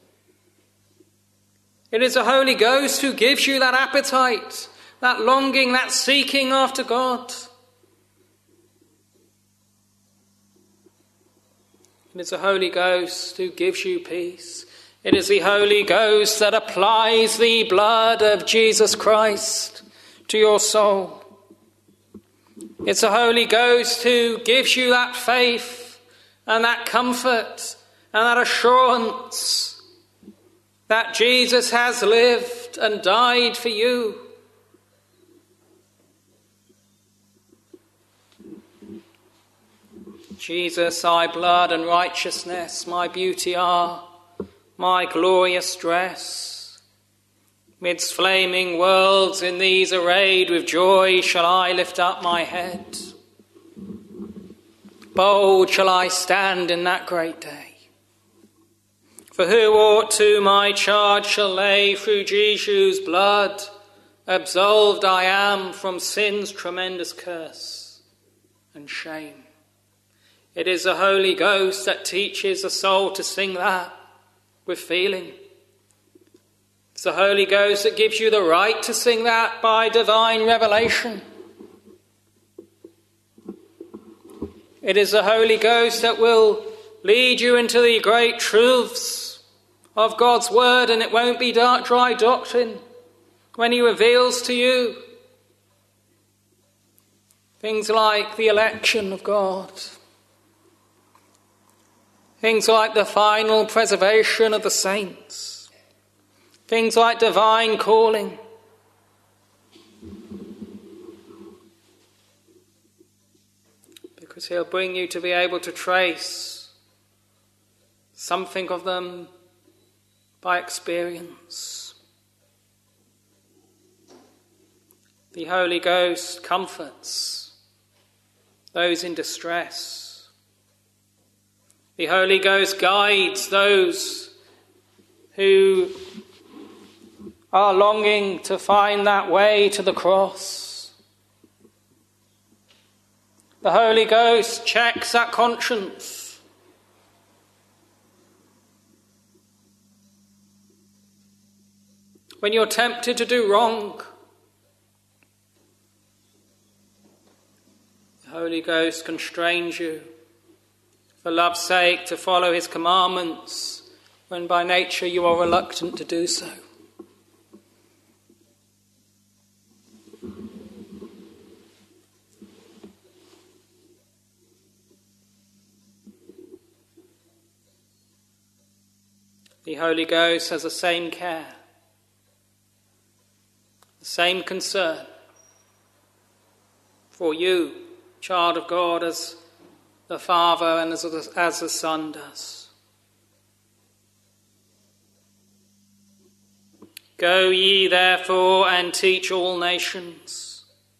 It is the Holy Ghost who gives you that appetite, that longing, that seeking after God. It is the Holy Ghost who gives you peace. It is the Holy Ghost that applies the blood of Jesus Christ to your soul. It's the Holy Ghost who gives you that faith and that comfort and that assurance that Jesus has lived and died for you. Jesus, thy blood and righteousness, my beauty are, my glorious dress. Midst flaming worlds in these arrayed with joy shall I lift up my head. Bold shall I stand in that great day. For who aught to my charge shall lay through Jesus' blood? Absolved I am from sin's tremendous curse and shame. It is the Holy Ghost that teaches the soul to sing that with feeling. It's the Holy Ghost that gives you the right to sing that by divine revelation. It is the Holy Ghost that will lead you into the great truths of God's word, and it won't be dry doctrine when he reveals to you things like the election of God, things like the final preservation of the saints, things like divine calling. Because he'll bring you to be able to trace something of them by experience. The Holy Ghost comforts those in distress. The Holy Ghost guides those who are longing to find that way to the cross. The Holy Ghost checks that conscience. When you're tempted to do wrong, the Holy Ghost constrains you for love's sake to follow his commandments when by nature you are reluctant to do so. The Holy Ghost has the same care, the same concern for you, child of God, as the Father and as the Son does. Go ye therefore and teach all nations,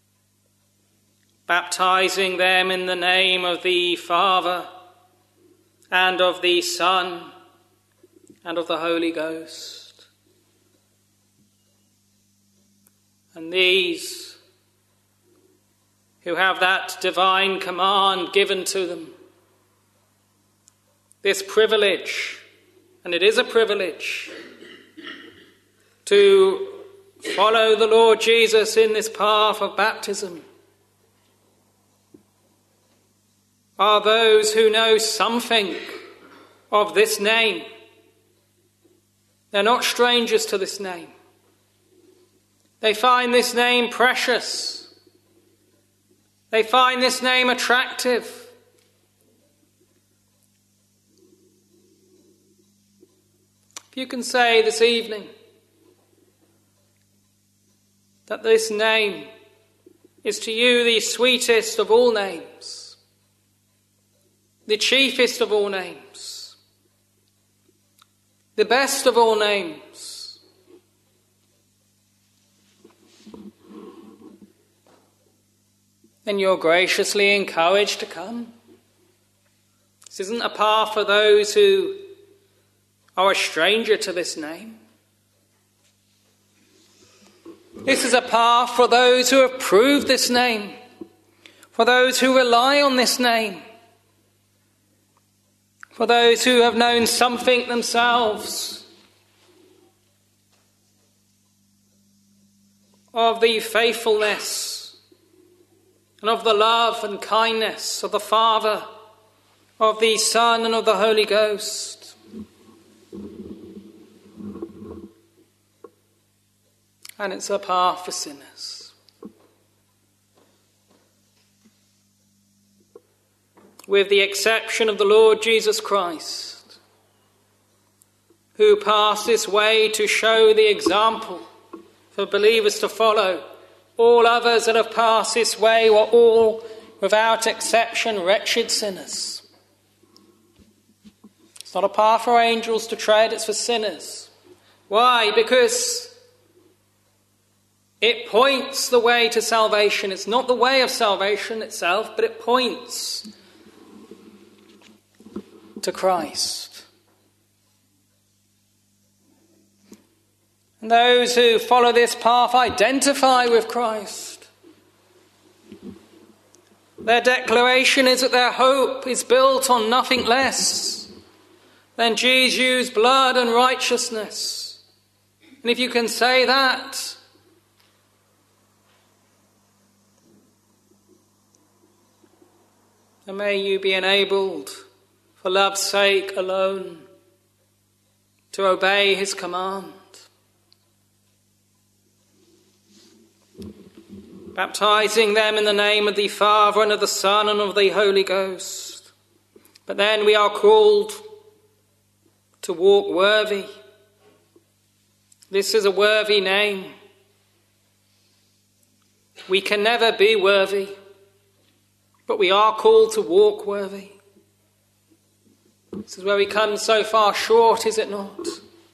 baptizing them in the name of the Father and of the Son and of the Holy Ghost. And these who have that divine command given to them, this privilege, and it is a privilege, to follow the Lord Jesus in this path of baptism, are those who know something of this name. They're not strangers to this name. They find this name precious. They find this name attractive. If you can say this evening that this name is to you the sweetest of all names, the chiefest of all names, the best of all names, then you're graciously encouraged to come. This isn't a path for those who are a stranger to this name. This is a path for those who have proved this name, for those who rely on this name, for those who have known something themselves of the faithfulness and of the love and kindness of the Father, of the Son and of the Holy Ghost. And it's a path for sinners. With the exception of the Lord Jesus Christ, who passed this way to show the example for believers to follow, all others that have passed this way were all, without exception, wretched sinners. It's not a path for angels to tread, it's for sinners. Why? Because it points the way to salvation. It's not the way of salvation itself, but it points to Christ. And those who follow this path identify with Christ. Their declaration is that their hope is built on nothing less than Jesus' blood and righteousness. And if you can say that, and may you be enabled, for love's sake alone, to obey his command. Baptizing them in the name of the Father and of the Son and of the Holy Ghost. But then we are called to walk worthy. This is a worthy name. We can never be worthy, but we are called to walk worthy. This is where we come so far short, is it not?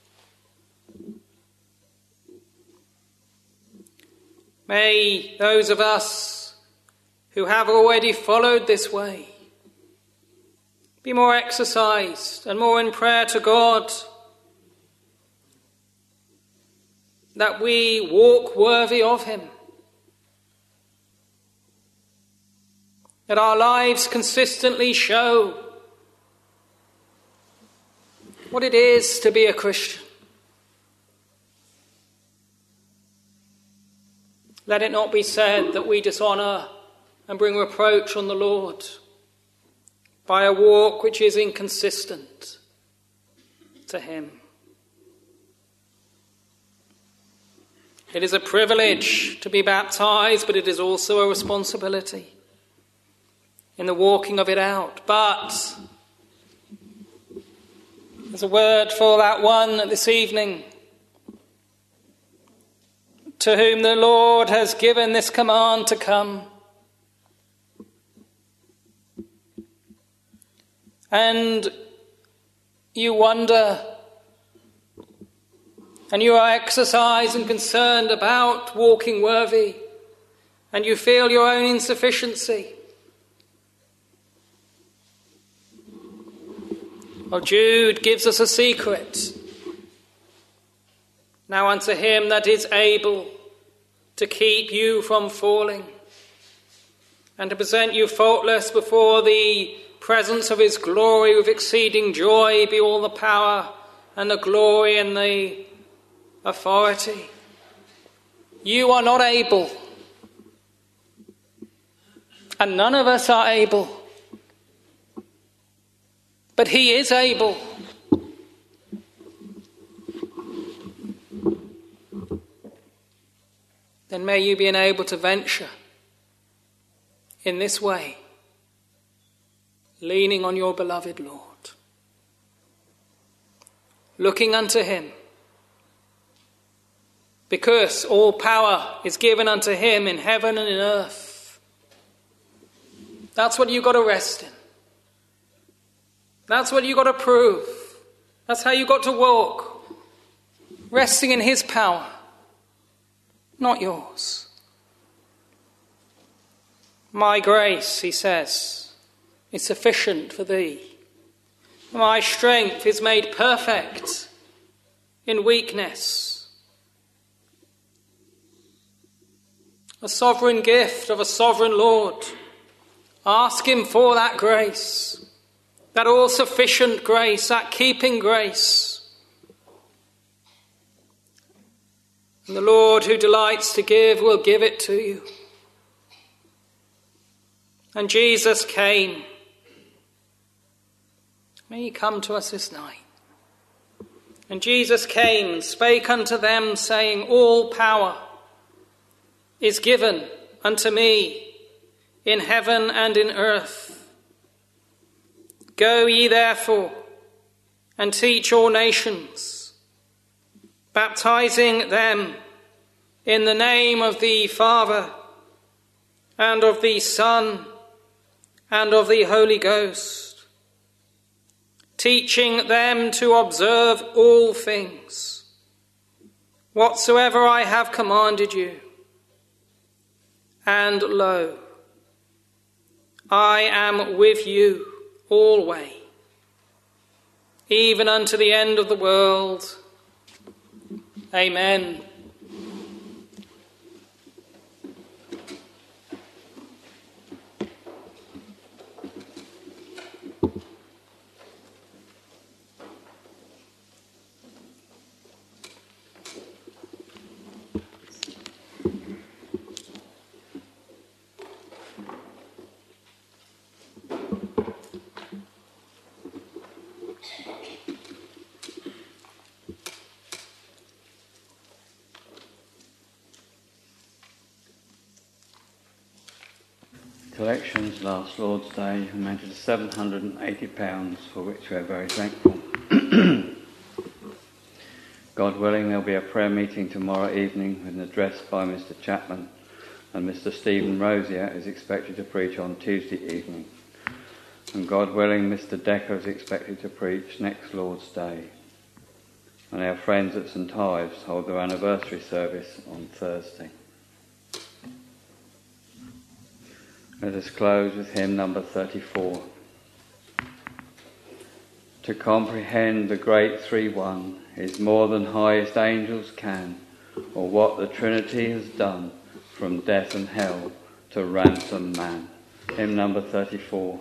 May those of us who have already followed this way be more exercised and more in prayer to God, that we walk worthy of him. That our lives consistently show what it is to be a Christian. Let it not be said that we dishonour and bring reproach on the Lord by a walk which is inconsistent to him. It is a privilege to be baptized, but it is also a responsibility in the walking of it out. But there's a word for that one this evening to whom the Lord has given this command to come. And you wonder, and you are exercised and concerned about walking worthy, and you feel your own insufficiency. Well, Jude gives us a secret. Now unto him that is able to keep you from falling and to present you faultless before the presence of his glory with exceeding joy be all the power and the glory and the authority. You are not able, and none of us are able, but he is able. Then may you be enabled to venture in this way, leaning on your beloved Lord. looking unto him. Because all power is given unto him in heaven and in earth. That's what you've got to rest in. That's what you've got to prove. That's how you've got to walk. Resting in his power, not yours. My grace, he says, is sufficient for thee. My strength is made perfect in weakness. A sovereign gift of a sovereign Lord. Ask him for that grace, that all-sufficient grace, that keeping grace. And the Lord who delights to give will give it to you. And Jesus came. May he come to us this night. And Jesus came and spake unto them, saying, all power is given unto me in heaven and in earth. Go ye therefore and teach all nations, baptizing them in the name of the Father and of the Son and of the Holy Ghost, teaching them to observe all things, whatsoever I have commanded you. And lo, I am with you always, even unto the end of the world. Amen. Collections last Lord's Day amounted to £780, for which we are very thankful. God willing, there will be a prayer meeting tomorrow evening with an address by Mr. Chapman, and Mr. Stephen Rosier is expected to preach on Tuesday evening. And God willing, Mr. Decker is expected to preach next Lord's Day. And our friends at St. Ives hold their anniversary service on Thursday. Let us close with hymn number 34. To comprehend the great 3-1 is more than highest angels can, or what the Trinity has done from death and hell to ransom man. Hymn number 34.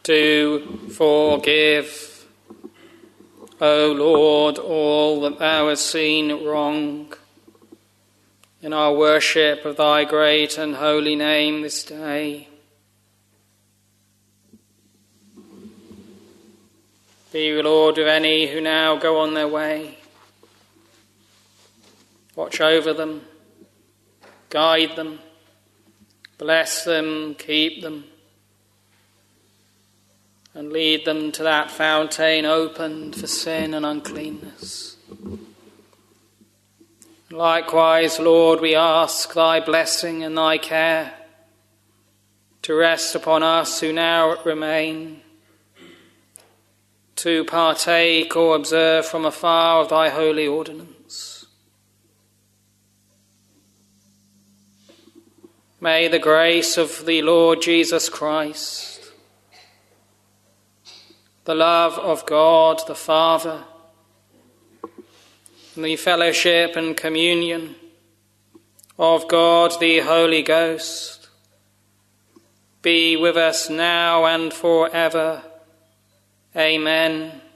do forgive, O Lord, all that thou hast seen wrong in our worship of thy great and holy name this day. Be, Lord, with any who now go on their way. Watch over them, guide them, bless them, keep them, and lead them to that fountain opened for sin and uncleanness. Likewise, Lord, we ask thy blessing and thy care to rest upon us who now remain, to partake or observe from afar of thy holy ordinance. May the grace of the Lord Jesus Christ, the love of God the Father, and the fellowship and communion of God the Holy Ghost be with us now and forever. Amen.